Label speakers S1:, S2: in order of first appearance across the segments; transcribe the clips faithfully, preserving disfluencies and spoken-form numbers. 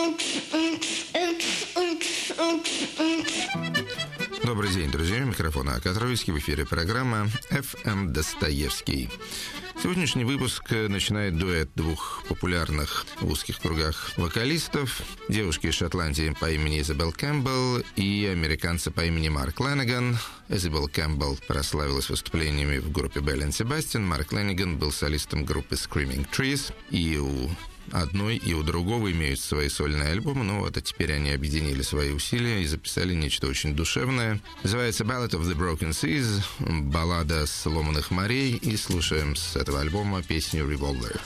S1: Добрый день, друзья. Микрофон Акатровский. В эфире программа эф эм Достоевский. Сегодняшний выпуск начинает дуэт двух популярных в узких кругах вокалистов. Девушки из Шотландии по имени Изабелл Кэмпбелл и американца по имени Марк Лэниган. Изабелл Кэмпбелл прославилась выступлениями в группе Белл энд Себастьян. Марк Лэниган был солистом группы Screaming Trees. И у одной и у другого имеют свои сольные альбомы, но вот а теперь они объединили свои усилия и записали нечто очень душевное. Называется Ballad of the Broken Seas, баллада сломанных морей, и слушаем с этого альбома песню Revolver.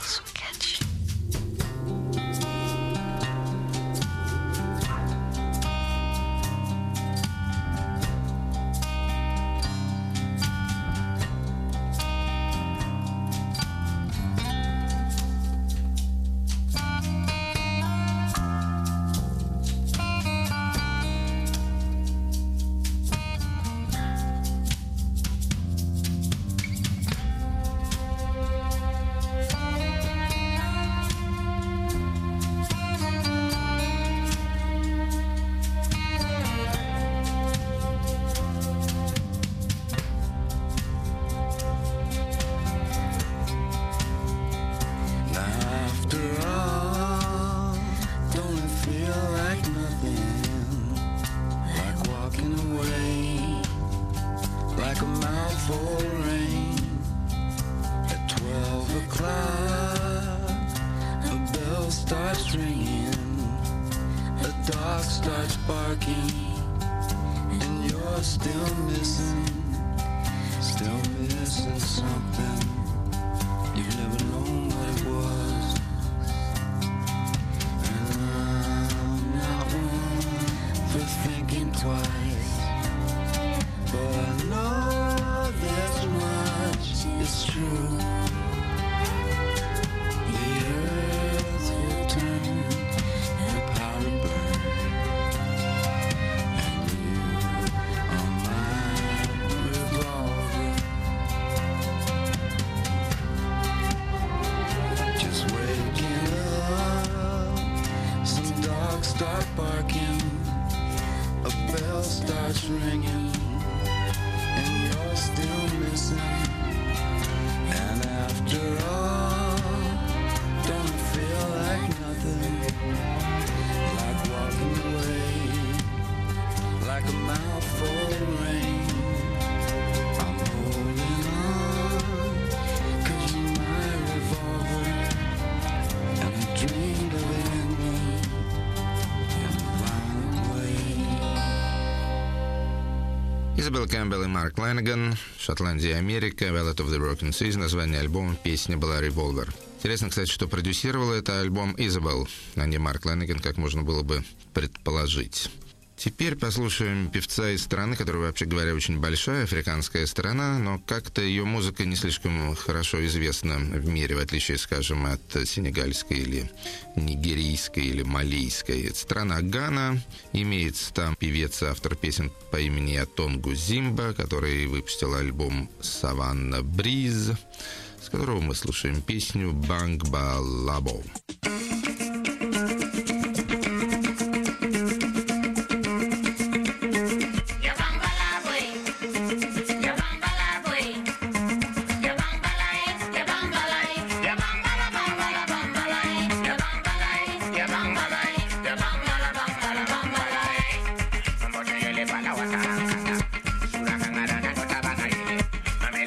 S1: Изабелл Кэмпбелл и Марк Лэниган, Шотландия и Америка, Ballad of the Broken Seas, название альбома, песня была «Revolver». Интересно, кстати, что продюсировала это альбом Изабелл, а не Марк Лэниган, как можно было бы предположить. Теперь послушаем певца из страны, которая, вообще говоря, очень большая, африканская страна, но как-то ее музыка не слишком хорошо известна в мире, в отличие, скажем, от сенегальской или нигерийской или малийской. Это страна Гана, имеется там певец и автор песен по имени Атонгу Зимба, который выпустил альбом «Саванна Бриз», с которого мы слушаем песню «Бангба Лабо».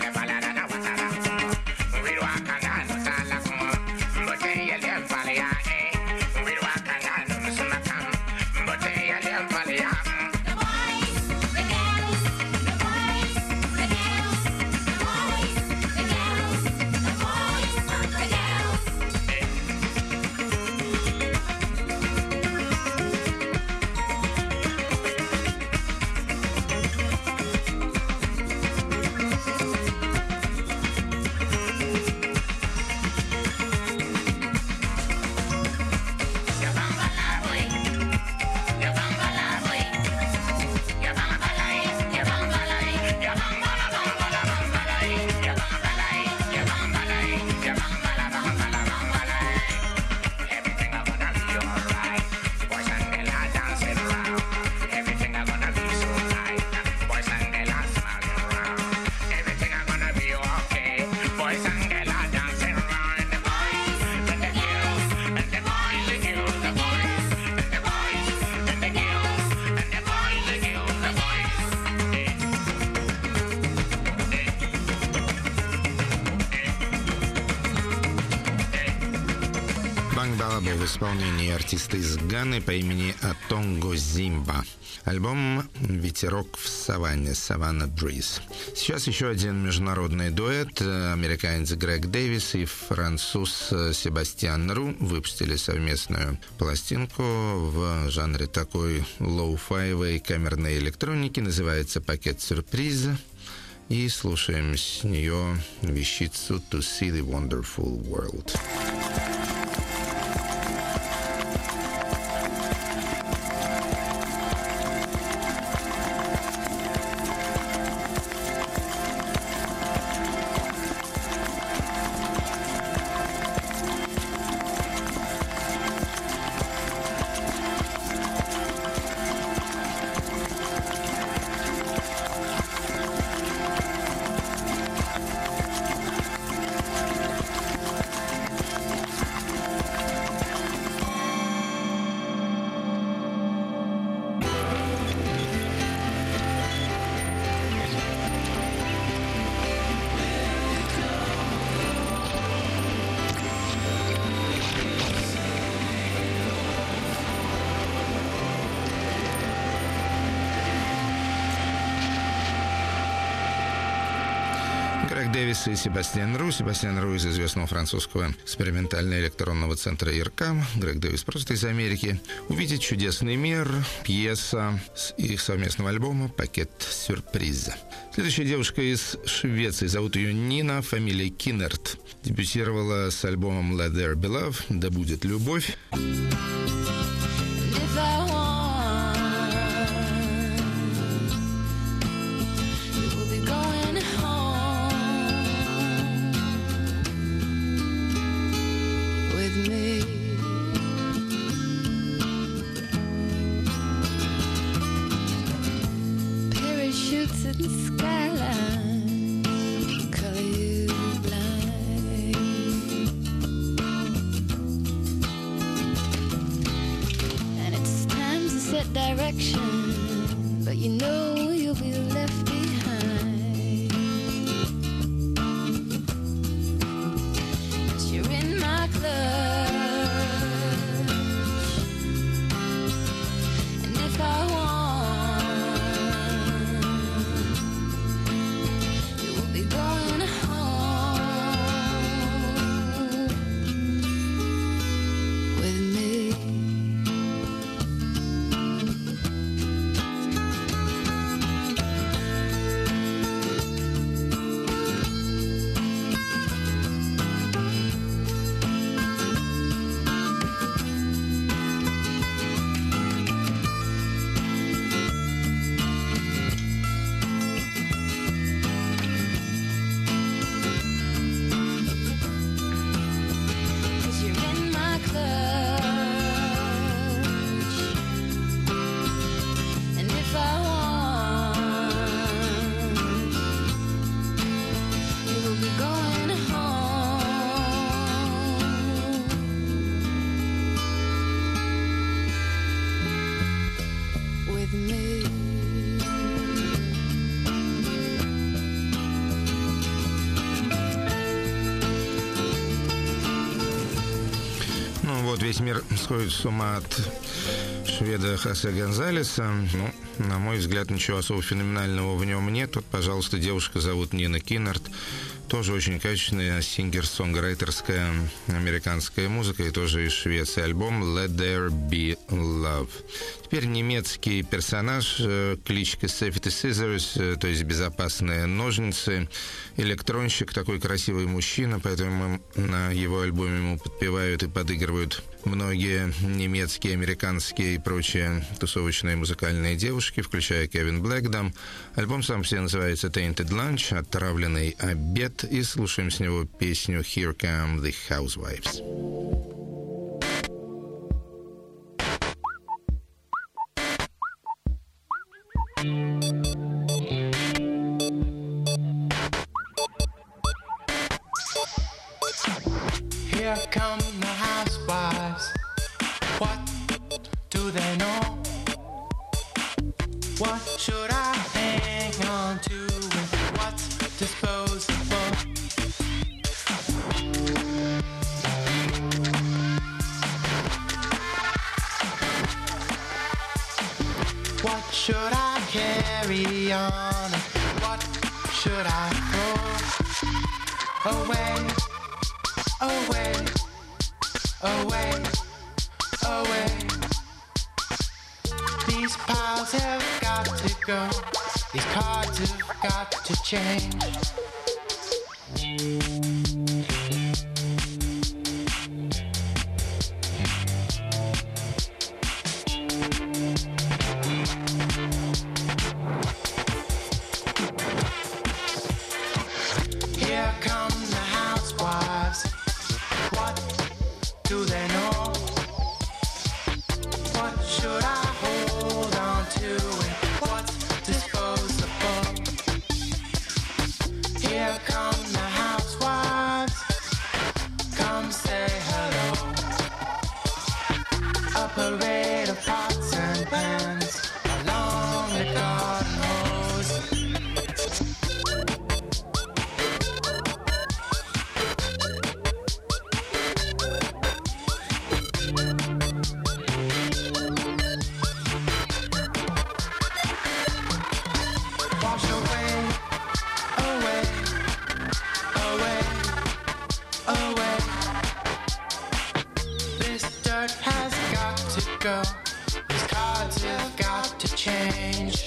S2: Yeah.
S1: в исполнении артиста из Ганы по имени Атонго Зимба. Альбом «Ветерок в саванне» «Savannah Breeze». Сейчас еще один международный дуэт. Американец Грег Дэвис и француз Себастьян Ру выпустили совместную пластинку в жанре такой лоу-файвой камерной электроники. Называется «Пакет сюрприз». И слушаем с нее вещицу «To see the wonderful world». Грег Дэвис и Себастьян Ру. Себастьян Ру из известного французского экспериментально-электронного центра ИРКАМ. Грег Дэвис просто из Америки. «Увидеть чудесный мир», пьеса с их совместного альбома «Пакет сюрприза». Следующая девушка из Швеции. Зовут ее Нина, фамилия Киннерт. Дебютировала с альбомом «Let There Be Love», «Да будет любовь».
S2: Direction, but you know you'll be left behind. 'Cause you're in my clutch, and if I want, you will be going home with me.
S1: Весь мир сходит с ума от шведа Хосе Гонзалеса. Ну, на мой взгляд, ничего особо феноменального в нем нет. Вот, пожалуйста, девушка зовут Нина Киннерт. Тоже очень качественная сингер-сонграйтерская американская музыка, и тоже из Швеции. Альбом «Let There Be Love». Теперь немецкий персонаж, кличка Safety Scissors, то есть «Безопасные ножницы». Электронщик, такой красивый мужчина, поэтому на его альбоме ему подпевают и подыгрывают многие немецкие, американские и прочие тусовочные музыкальные девушки, включая Кевин Блэкдом. Альбом сам по себе называется «Tainted Lunch», «Отравленный обед», и слушаем с него песню «Here Come the Housewives».
S3: Here come the housewives. What do they know? What should I hang on to and what's disposable? should I carry on? What should I throw away, away, away, away? These piles have got to go. These cards have got to change. Here come the housewives. What do they know? What should I hold on to and what's disposable? Here come the housewives. Come say hello. A parade of pots and pans along the garden hose. Wash away, away, away, away. This dirt has got to go. These cards have got to change.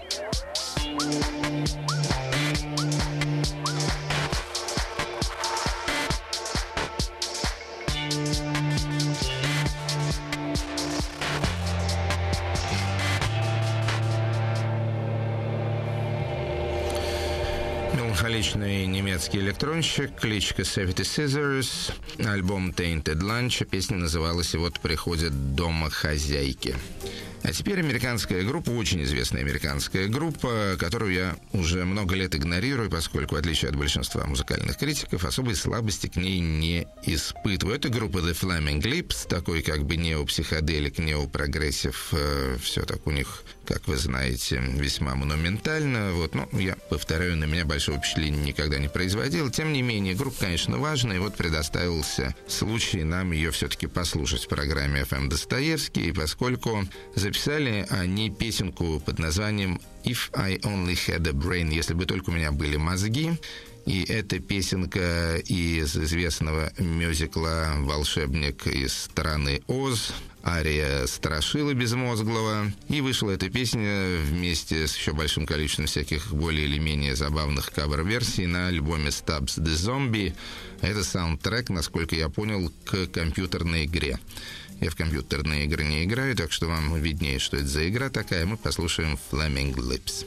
S1: Меланхоличный немецкий электронщик, кличка Safety Scissors, альбом Tainted Lunch, песня называлась «Вот приходят домохозяйки». А теперь американская группа, очень известная американская группа, которую я уже много лет игнорирую, поскольку, в отличие от большинства музыкальных критиков, особой слабости к ней не испытываю. Это группа The Flaming Lips, такой как бы неопсиходелик, неопрогрессив, э, все так у них, как вы знаете, весьма монументально. Вот, ну, я повторяю, на меня большого впечатления никогда не производил. Тем не менее, группа, конечно, важная, и вот предоставился случай нам ее все-таки послушать в программе эф эм Достоевский, и поскольку записали они песенку под названием «If I Only Had a Brain», «Если бы только у меня были мозги». И эта песенка из известного мюзикла «Волшебник из страны Оз», ария «Страшила безмозглого». И вышла эта песня вместе с еще большим количеством всяких более или менее забавных кавер-версий на альбоме «Stubbs the Zombie». Это саундтрек, насколько я понял, к компьютерной игре. Я в компьютерные игры не играю, так что вам виднее, что это за игра такая. Мы послушаем Flaming Lips.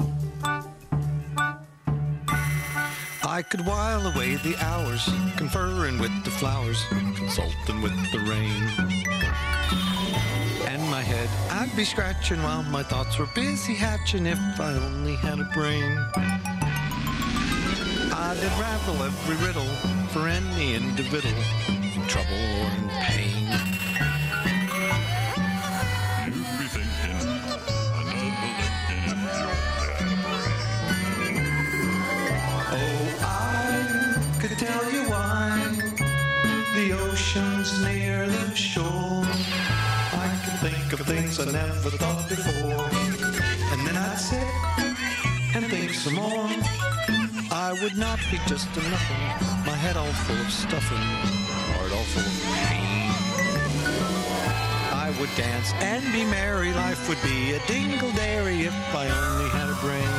S4: I could while away the hours, conferring with the flowers, consulting with the rain. And my head I'd be scratching while my thoughts were busy hatching if I only had a brain. I'd unravel every riddle for any individual in trouble or in pain.
S5: You'd be thinking another licking if you had a brain.
S4: Oh, I could tell you why the ocean's near the shore. I could think of things I never thought before, and then I'd sit and think some more. I would not be just a nothing, my head all full of stuffing, heart all full of pain. I would dance and be merry, life would be a dingle-dairy if I only had a brain.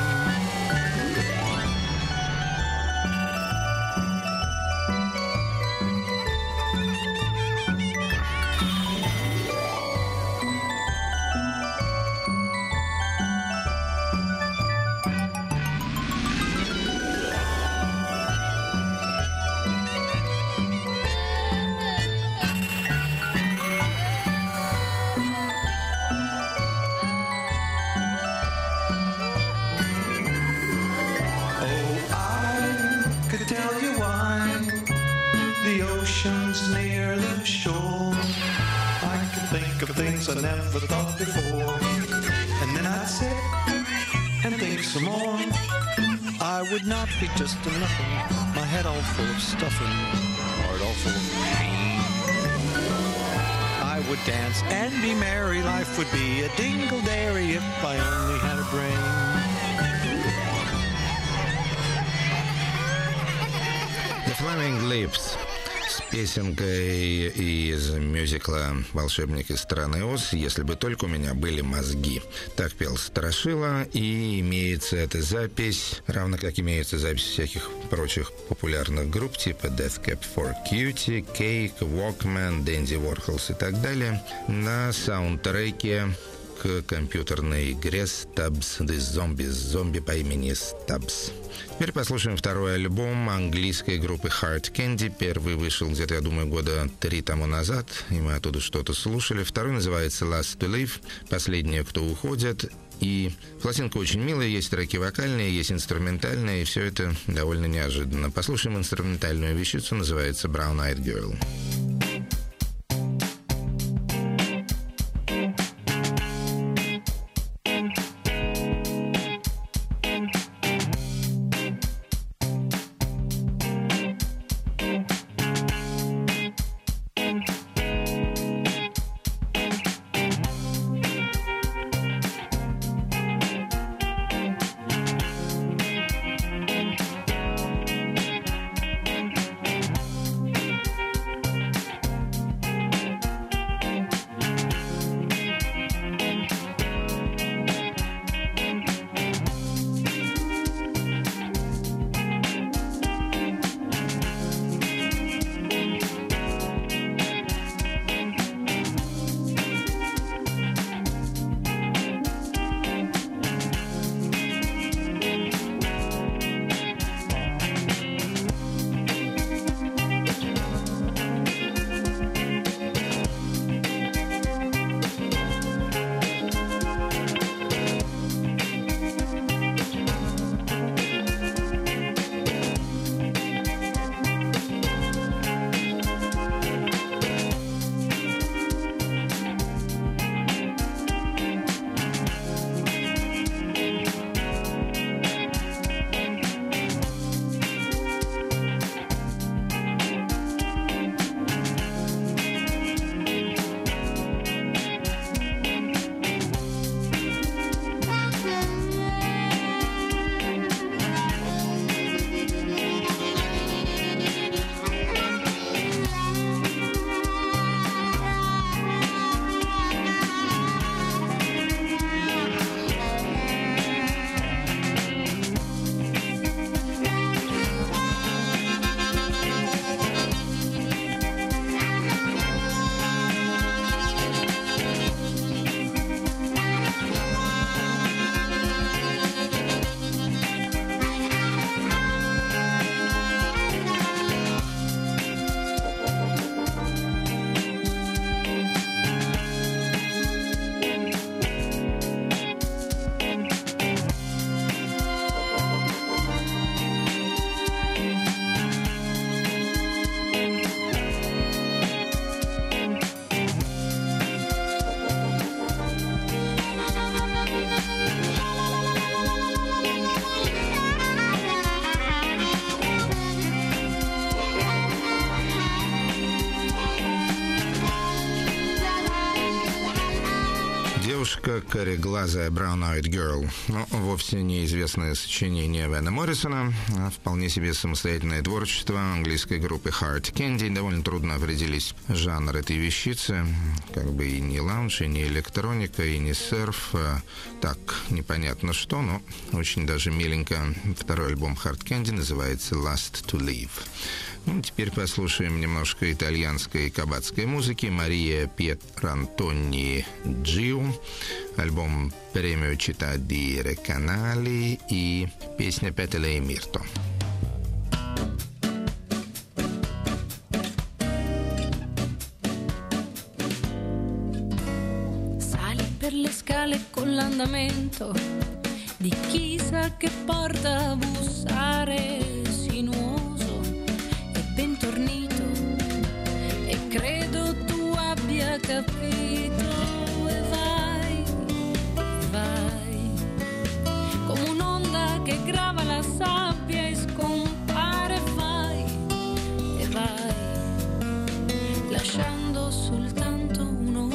S4: I never thought before, and then I'd sit and think some more. I would not be just a nothing, my head all full of stuffing, heart all full of pain. I would dance and be merry. Life would be a dingle-dairy if I only had a brain.
S1: The Flaming Lips с песенкой из мюзикла «Волшебник из страны Оз», «Если бы только у меня были мозги». Так пел Страшила, и имеется эта запись, равно как имеется запись всяких прочих популярных групп типа Death Cab for Cutie, Cake, Walkman, Dandy Warhols и так далее, на саундтреке к компьютерной игре Stubbs The Zombies, зомби по имени Stubbs. Теперь послушаем второй альбом английской группы Hard Candy. Первый вышел где-то, я думаю, года три тому назад, и мы оттуда что-то слушали. Второй называется Last to Live, последние, кто уходят. И пластинка очень милая, есть треки вокальные, есть инструментальные, и все это довольно неожиданно. Послушаем инструментальную вещицу, называется Brown Eyed Girl. Девушка кореглазая Brown Eyed Girl. Но вовсе неизвестное сочинение Вена Моррисона, а вполне себе самостоятельное творчество английской группы Hard Candy. Довольно трудно определить жанр этой вещицы. Как бы и не лаунж, и не электроника, и не серф. А так, непонятно что, но очень даже миленько. Второй альбом Hard Candy называется Last to Live. Ну, теперь послушаем немножко итальянской и кабацкой музыки. Мария Пьетрантони Джиу, альбом «Премио Città di Recanali» и песня «Petele e Mirto».
S2: Sali per le scale con l'andamento di chi sa che porta a bussare sinuoso e bentornito, e credo tu abbia capito, e vai, e vai come un'onda che grava la sabbia e scompare, vai e vai lasciando soltanto un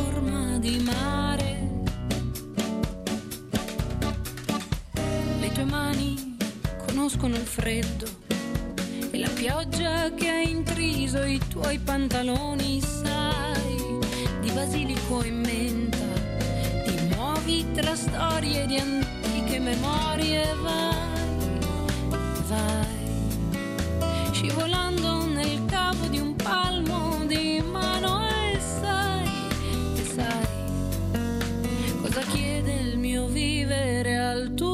S2: freddo e la pioggia che ha intriso i tuoi pantaloni, sai, di basilico e menta, ti muovi tra storie di antiche memorie, vai, vai, scivolando nel cavo di un palmo di mano e sai, e sai, cosa chiede il mio vivere al tuo.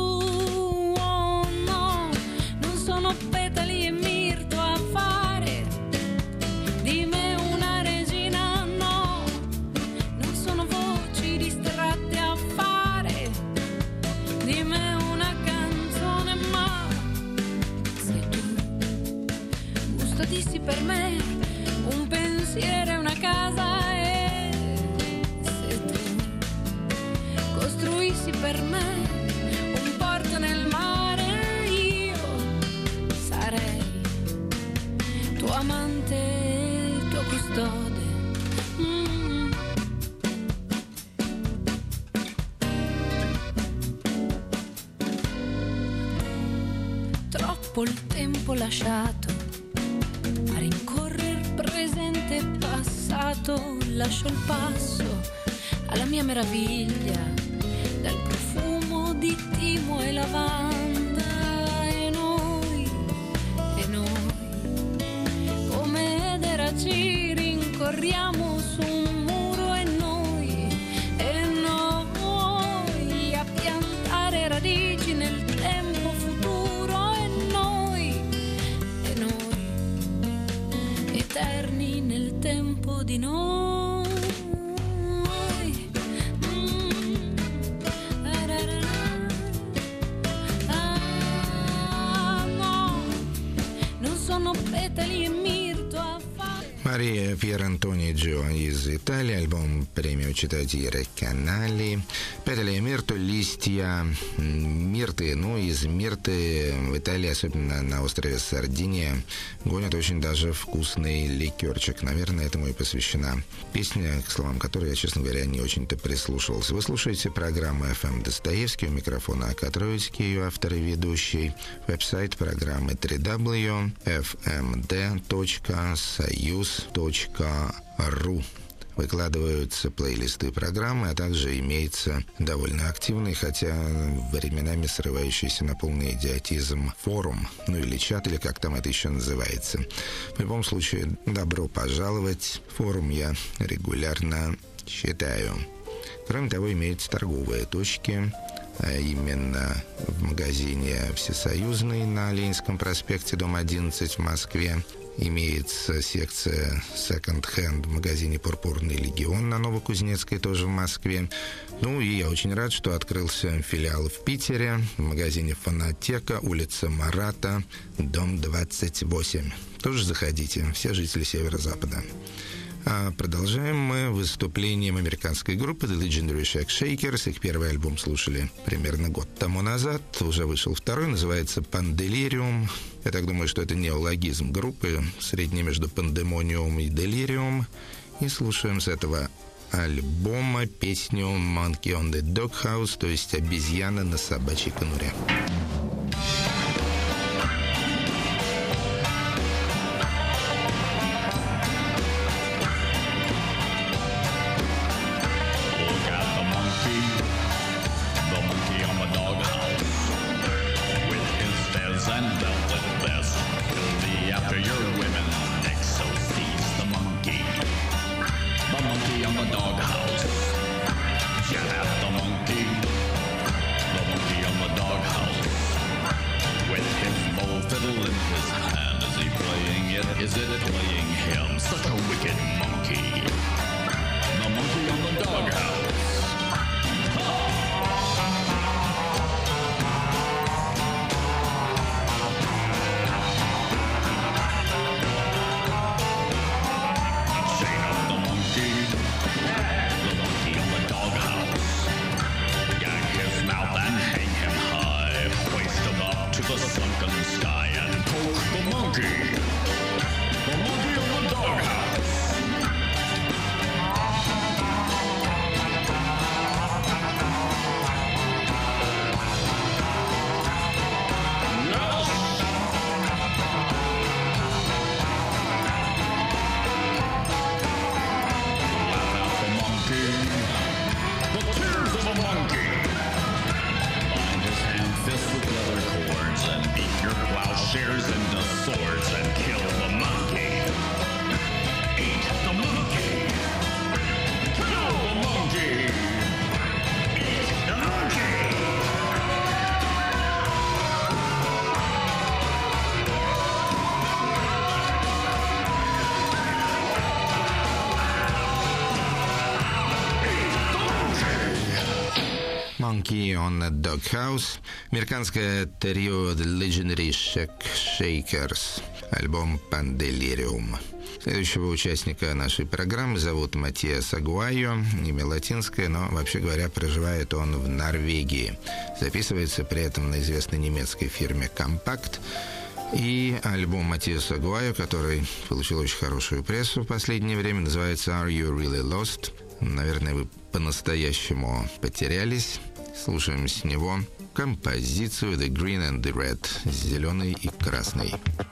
S2: Petali e mirto a fare di me una regina, no, non sono voci distratte a fare di me una canzone, ma sei tu, custodissi per me un pensiero e una casa, e se tu costruissi per me un porto nel mare, tuo amante, tuo custode. Mm. Troppo il tempo lasciato a rincorrere presente e passato, lascio il passo alla mia meraviglia dal profumo di timo e lavanda. Ci rincorriamo su un muro e noi, e noi a piantare radici nel tempo futuro, e noi, e noi eterni nel tempo di noi. Ah, no, non sono petali e mirto a
S1: Мария Пьер Антониджо из Италии, альбом премию читатели канали. Петали мирту, листья мирты. Ну, из мирты в Италии, особенно на острове Сардиния, гонят очень даже вкусный ликерчик. Наверное, этому и посвящена песня, к словам которой я, честно говоря, не очень-то прислушивался. Вы слушаете программу эф эм Достоевский, у микрофона Ака Троицкий, ее автор и ведущий. Веб-сайт программы дабл ю дабл ю дабл ю точка эф эм дэ точка союз точка ру. Выкладываются плейлисты программы, а также имеется довольно активный, хотя временами срывающийся на полный идиотизм форум, ну или чат, или как там это еще называется. В любом случае, добро пожаловать. Форум я регулярно читаю. Кроме того, имеются торговые точки, а именно в магазине «Всесоюзный» на Ленинском проспекте, дом одиннадцать в Москве. Имеется секция секонд-хенд в магазине «Пурпурный легион» на Новокузнецкой, тоже в Москве. Ну и я очень рад, что открылся филиал в Питере, в магазине «Фонотека», улица Марата, дом двадцать восемь. Тоже заходите, все жители Северо-Запада. А продолжаем мы выступлением американской группы The Legendary Shack Shakers. Их первый альбом слушали примерно год тому назад. Уже вышел второй, называется «Панделириум». Я так думаю, что это неологизм группы, средний между «Пандемониум» и «Делириум». И слушаем с этого альбома песню «Monkey on the Doghouse», то есть «Обезьяна на собачьей конуре».
S5: Shout out the monkey, the monkey on the doghouse.
S1: Monkey on a Doghouse, американское трио The Legendary Shack Shakers, альбом Panddelirium. Следующего участника нашей программы зовут Матиас Агуайо, имя латинское, но, вообще говоря, проживает он в Норвегии. Записывается при этом на известной немецкой фирме Compact. И альбом Матиаса Агуайо, который получил очень хорошую прессу в последнее время, называется «Are You Really Lost?». Наверное, вы по-настоящему потерялись. Слушаем с него композицию «The Green and the Red» – «Зеленый и красный».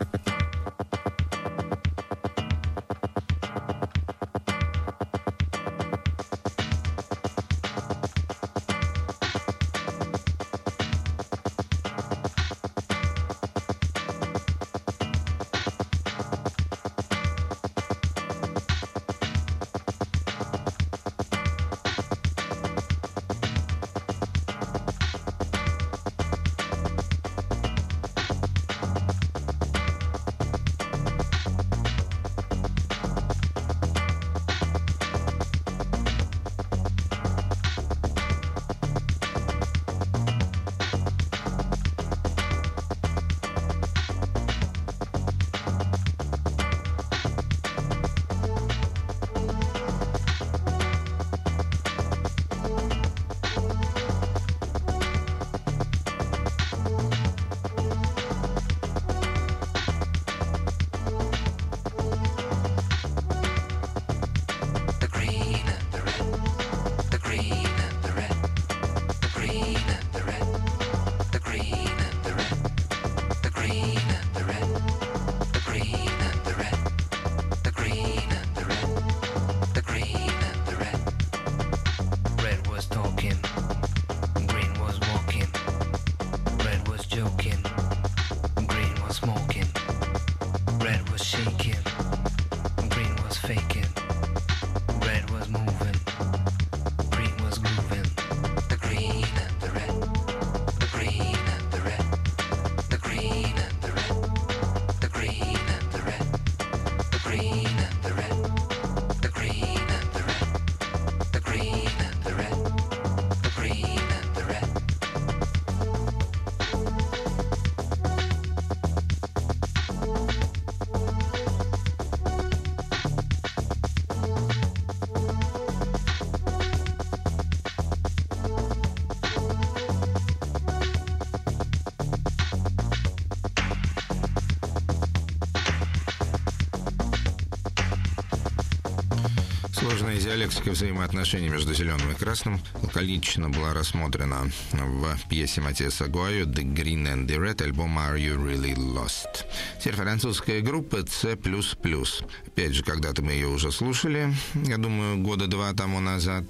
S1: Сложная диалектика взаимоотношений между зеленым и красным лаконично была рассмотрена в пьесе Матиаса Агуайо «The Green and the Red», альбом «Are You Really Lost?». Теперь французская группа си плюс плюс. Опять же, когда-то мы ее уже слушали, я думаю, года два тому назад.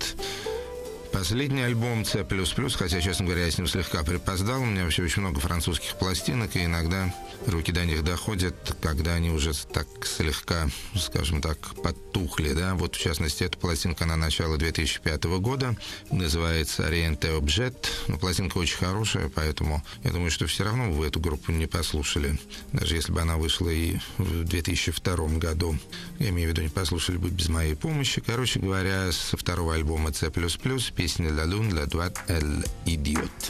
S1: Последний альбом си плюс плюс, хотя, честно говоря, я с ним слегка припоздал. У меня вообще очень много французских пластинок, и иногда руки до них доходят, когда они уже так слегка, скажем так, потухли. Да? Вот, в частности, эта пластинка на начало две тысячи пятого года, называется «Oriente Objet». Но пластинка очень хорошая, поэтому я думаю, что все равно вы эту группу не послушали. Даже если бы она вышла и в две тысячи втором году. Я имею в виду, не послушали бы без моей помощи. Короче говоря, со второго альбома си плюс плюс песня «La Lune, la droite, elle idiote».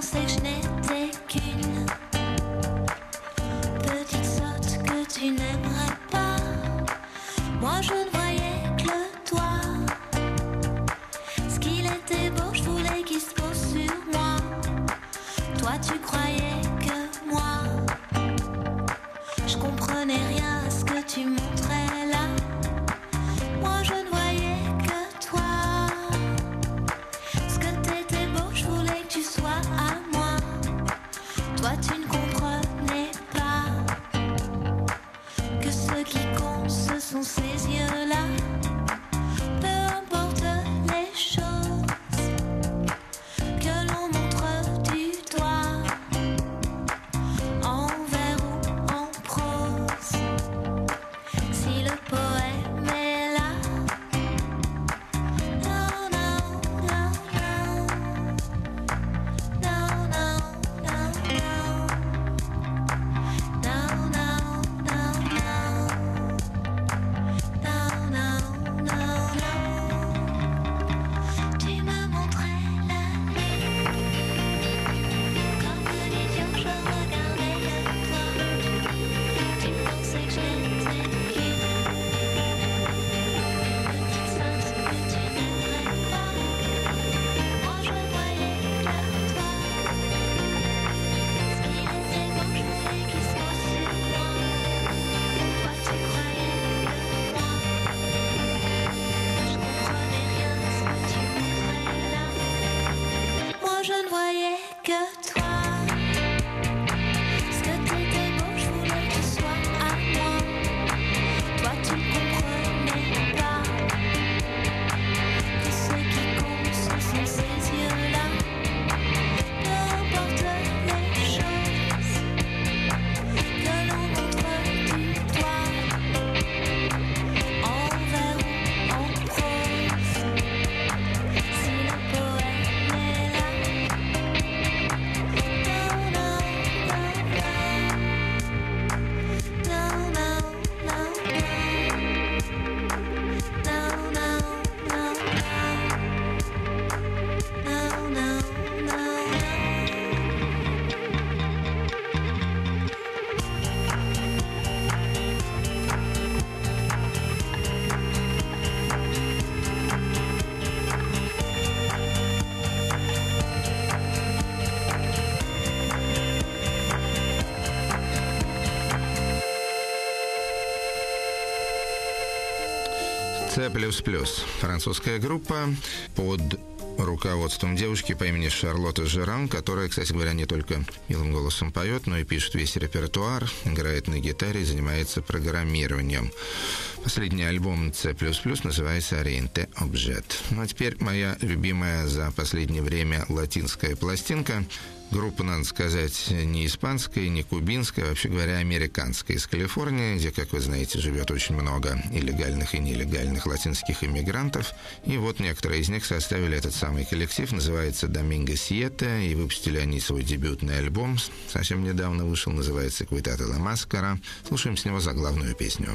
S6: Tu n'aimeras
S1: Си плюс плюс. Французская группа под руководством девушки по имени Шарлотта Жеран, которая, кстати говоря, не только милым голосом поет, но и пишет весь репертуар, играет на гитаре и занимается программированием. Последний альбом Си плюс плюс называется «Oriente Objet». Ну а теперь моя любимая за последнее время латинская пластинка. Группа, надо сказать, не испанская, не кубинская, а, вообще говоря, американская, из Калифорнии, где, как вы знаете, живет очень много и легальных, и нелегальных латинских иммигрантов. И вот некоторые из них составили этот самый коллектив, называется «Доминго Сиета», и выпустили они свой дебютный альбом, совсем недавно вышел, называется «Квитата ла Маскара». Слушаем с него заглавную песню.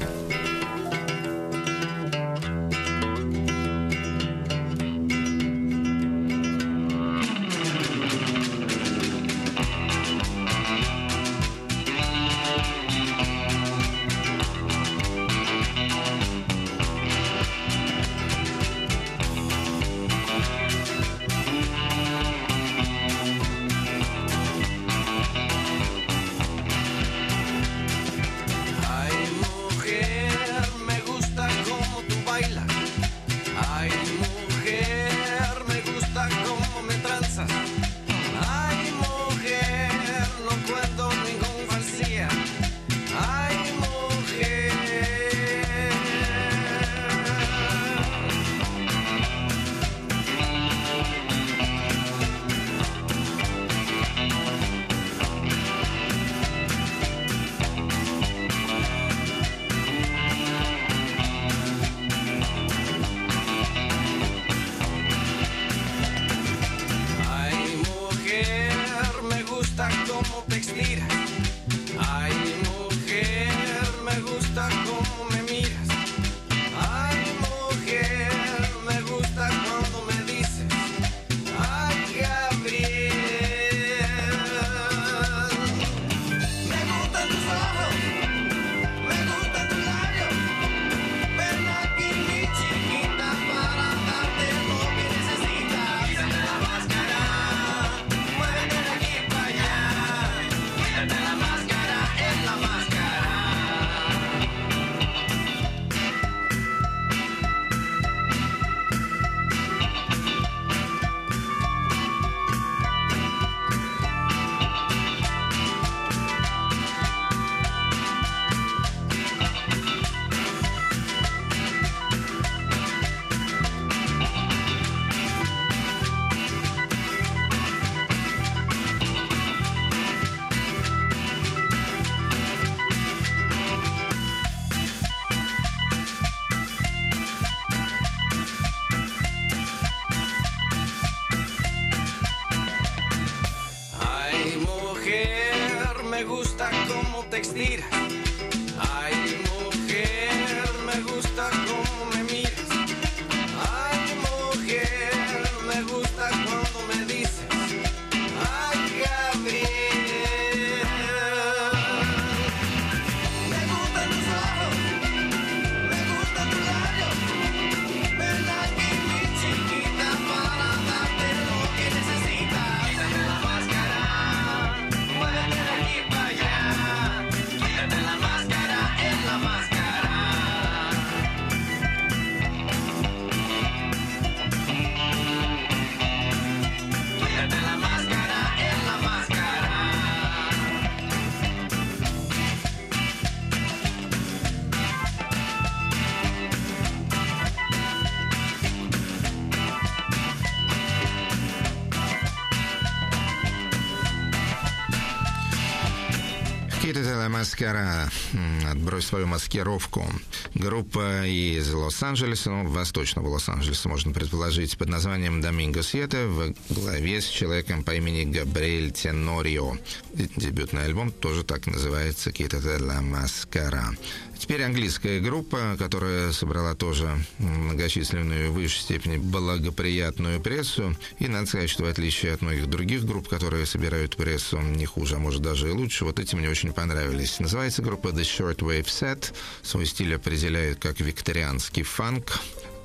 S1: «Quítate la máscara», «Отбрось свою маскировку». Группа из Лос-Анджелеса, ну, восточного Лос-Анджелеса, можно предположить, под названием «Доминго Сиета», в главе с человеком по имени Габриэль Тенорио. Дебютный альбом тоже так называется «Quítate la máscara». Теперь английская группа, которая собрала тоже многочисленную в высшей степени благоприятную прессу. И надо сказать, что в отличие от многих других групп, которые собирают прессу не хуже, а может даже и лучше, вот эти мне очень понравились. Называется группа The Shortwave Set. Свой стиль определяют как викторианский фанк.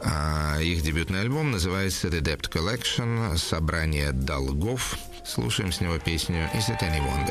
S1: А их дебютный альбом называется The Debt Collection, «Собрание долгов». Слушаем с него песню «Is It Any Wonder?».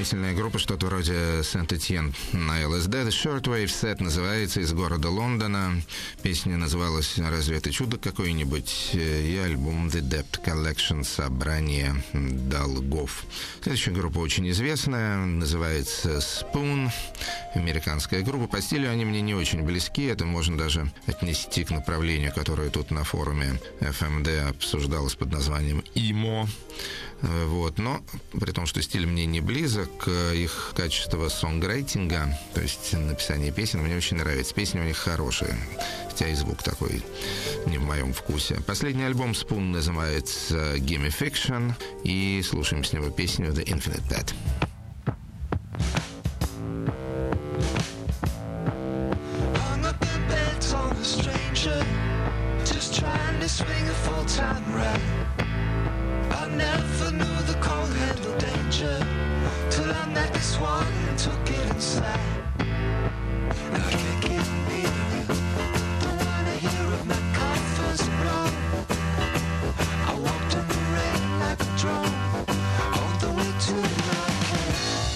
S1: замечательная группа, что-то вроде Сент-Этьен на эл эс ди. The Shortwave Set называется, из города Лондона. Песня называлась «Разве это чудо какое-нибудь?» и альбом The Debt Collection, собрание долгов. Следующая группа очень известная, называется Spoon. Американская группа. По стилю они мне не очень близки. Это можно даже отнести к направлению, которое тут на форуме эф эм ди обсуждалось под названием «Имо». Вот. Но при том, что стиль мне не близок, их качество сонграйтинга, то есть написание песен, мне очень нравится. Песни у них хорошие, хотя и звук такой не в моем вкусе. Последний альбом Spoon называется Gimme Fiction, и слушаем с него песню The Infinite Pet.
S6: Swing a full-time rap. I never knew the cold handle danger till I met this one and took it inside. Now I can't get near you. Don't wanna hear of my coffers blow. I walked in the rain like a drone on the way to the arcade.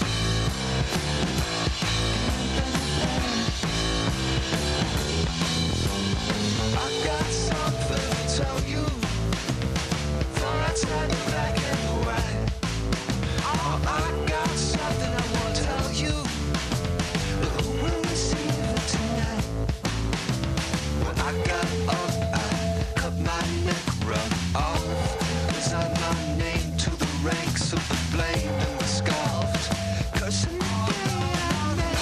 S6: I got something to tell you. For I tell you black and white. Oh, I got something I want to tell you. Who will receive it tonight? When I got up, I cut my neck right off. Resign my name to the ranks of the blamed and the scoffed. Cursing the day I met.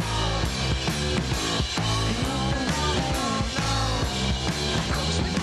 S6: Cause we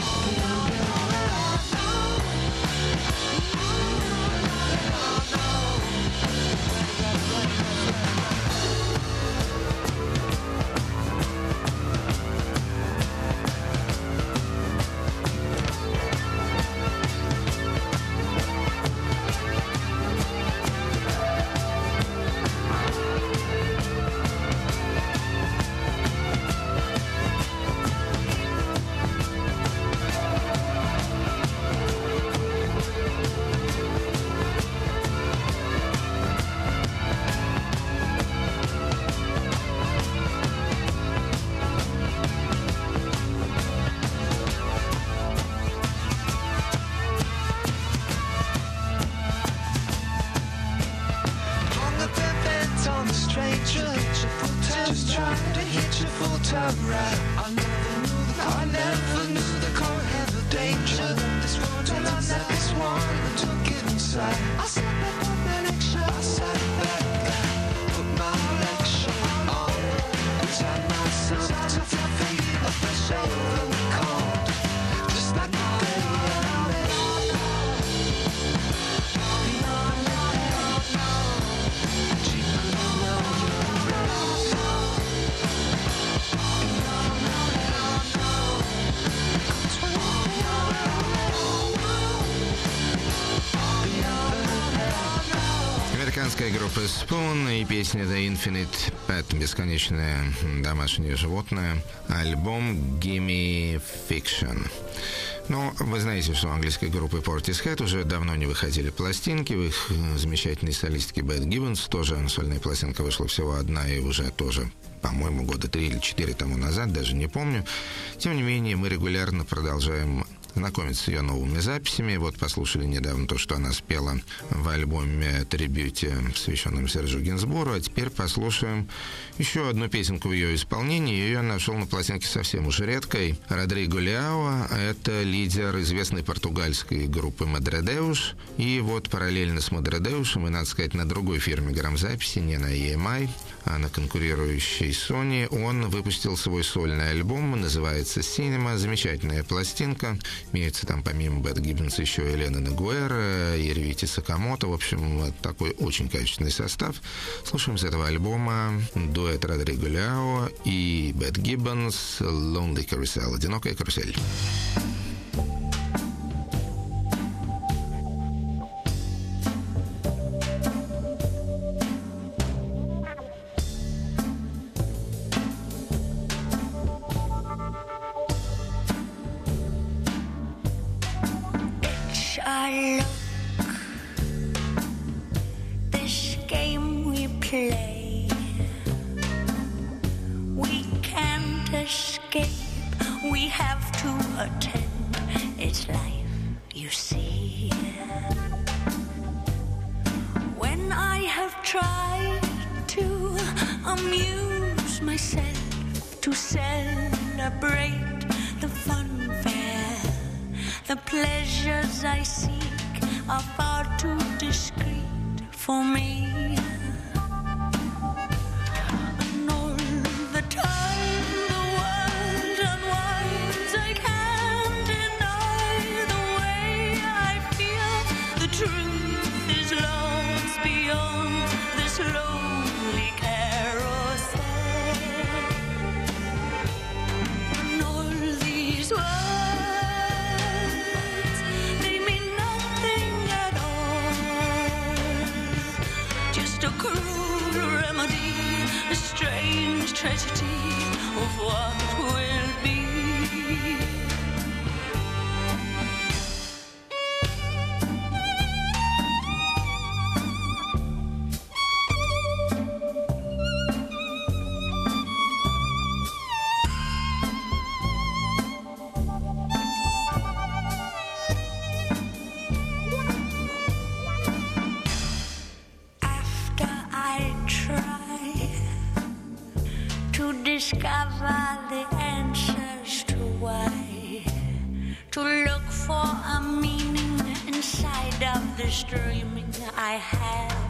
S6: just trying to hit you full-time right. I never knew the I never knew the car had the danger. This one till I met this one and took it inside. I sat back on my lecture. I sat back, put my lecture on. Resigned myself to the fate of the shade and the cold. Just like the day I met. Cheaper than all your rest.
S1: Американская группа Spoon и песня The Infinite Pet, бесконечное домашнее животное, альбом Gimme Fiction. Ну, вы знаете, что у английской группы Portishead уже давно не выходили пластинки. У их замечательной солистки Бет Гиббонс тоже сольная пластинка вышла всего одна, и уже тоже, по-моему, года три или четыре тому назад, даже не помню. Тем не менее, мы регулярно продолжаем знакомиться с ее новыми записями. Вот послушали недавно то, что она спела в альбоме трибьюте, посвященном Сержу Гинсбургу. А теперь послушаем еще одну песенку в ее исполнении. Ее я нашел на пластинке совсем уж редкой. Родриго Леао — это лидер известной португальской группы Мадредеуш. И вот параллельно с Мадредеушем, и, надо сказать, на другой фирме грамзаписи, не на и эм ай, а на конкурирующей Sony, он выпустил свой сольный альбом, называется «Cinema». Замечательная пластинка. Имеется там помимо Бет Гиббонс еще и Леннон Игуэра, и Рюити Сакамото. В общем, такой очень качественный состав. Слушаем с этого альбома дуэт Родриго Леао и Бет Гиббонс «Lonely Carousel» — «Одинокая карусель».
S7: This game
S2: we have to attend. It's life, you see. When I have tried to amuse myself, to celebrate the funfair, the pleasures I seek are far too discreet for me. And all the time the world unwinds, I can't deny the way I feel. The truth is lost beyond this lonely carousel. And all these words, they mean nothing at all. Just a cruel remedy, a strange tragedy of what will be. After I try to discover the answers to why, to look for a meaning inside of this dreaming I have,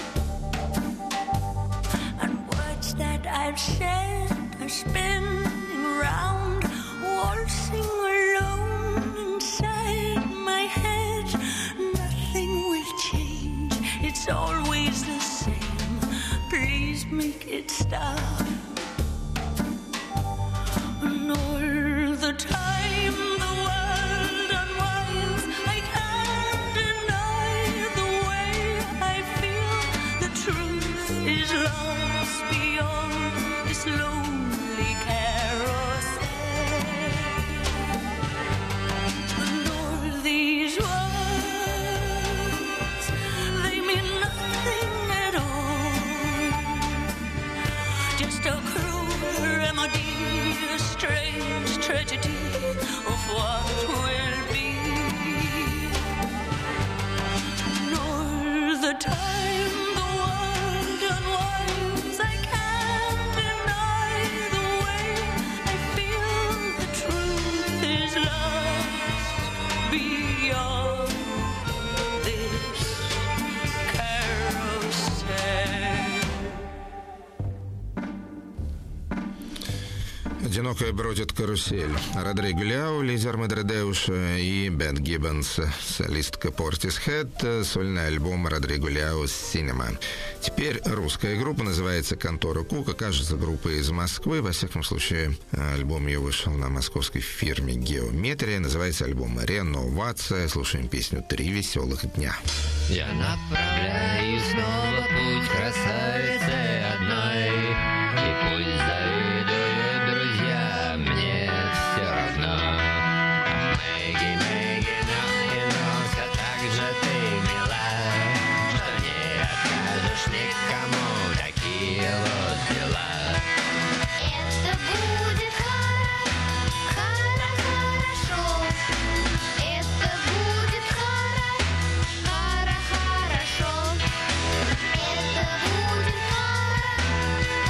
S2: and words that I've said are spinning round, waltzing alone inside my head. Nothing will change, it's always the same. Please make it stop. And all the time the world unwinds, I can't deny the way I feel. The truth is lost beyond this lonely carousel. And all these words, they mean nothing at all. Just a cruel remedy, a strange tragedy of what will be. And all the time the world unwinds, I can't deny the way I feel. The truth is lost beyond this carousel.
S1: «Одинокая бродит карусель». Родриго Ляо, лидер Мадридеуша, и Бет Гиббонс, солистка Портисхед, сольный альбом Родриго Ляо «Синема». Теперь русская группа называется «Контора Кука». Кажется, группа из Москвы. Во всяком случае, альбом ее вышел на московской фирме «Геометрия». Называется альбом «Реновация». Слушаем песню «Три веселых дня».
S7: Я направляю снова путь красавицы одной, и пусть завидуют друзья, мне все равно. Мэгги, Мэгги, но и но, все так же ты мила, что не откажешь никому, такие вот дела.
S8: Это будет хоро-хоро-хорошо. Это будет хоро-хоро-хорошо. Это будет хоро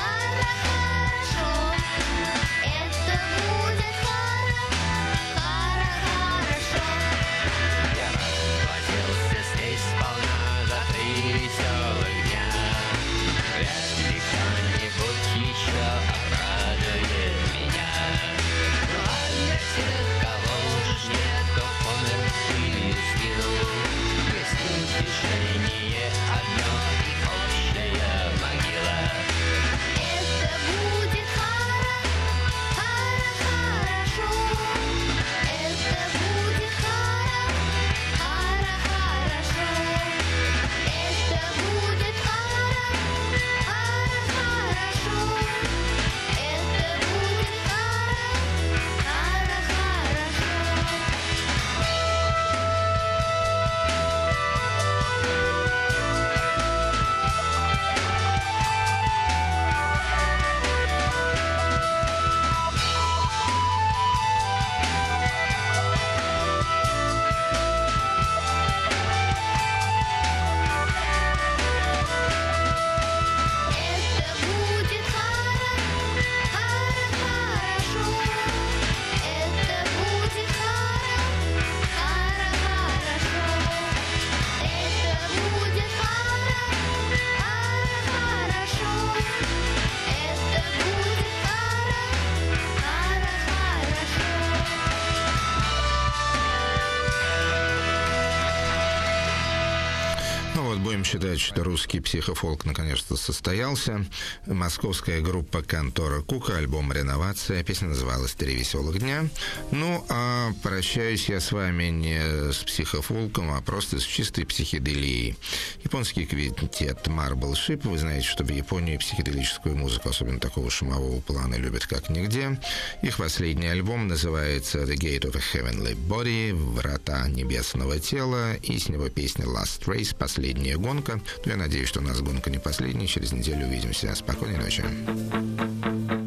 S1: будем считать, что русский психофолк наконец-то состоялся. Московская группа «Контора Кука», альбом «Реновация», песня называлась «Три веселых дня». Ну, а прощаюсь я с вами не с психофолком, а просто с чистой психоделией. Японский квинтет Marble Ship. Вы знаете, что в Японии психоделическую музыку, особенно такого шумового плана, любят как нигде. Их последний альбом называется «The Gate of a Heavenly Body», «Врата небесного тела», и с него песня «Last Race», «Последняя гонка». Ну, я надеюсь, что у нас гонка не последняя. Через неделю увидимся. Спокойной ночи.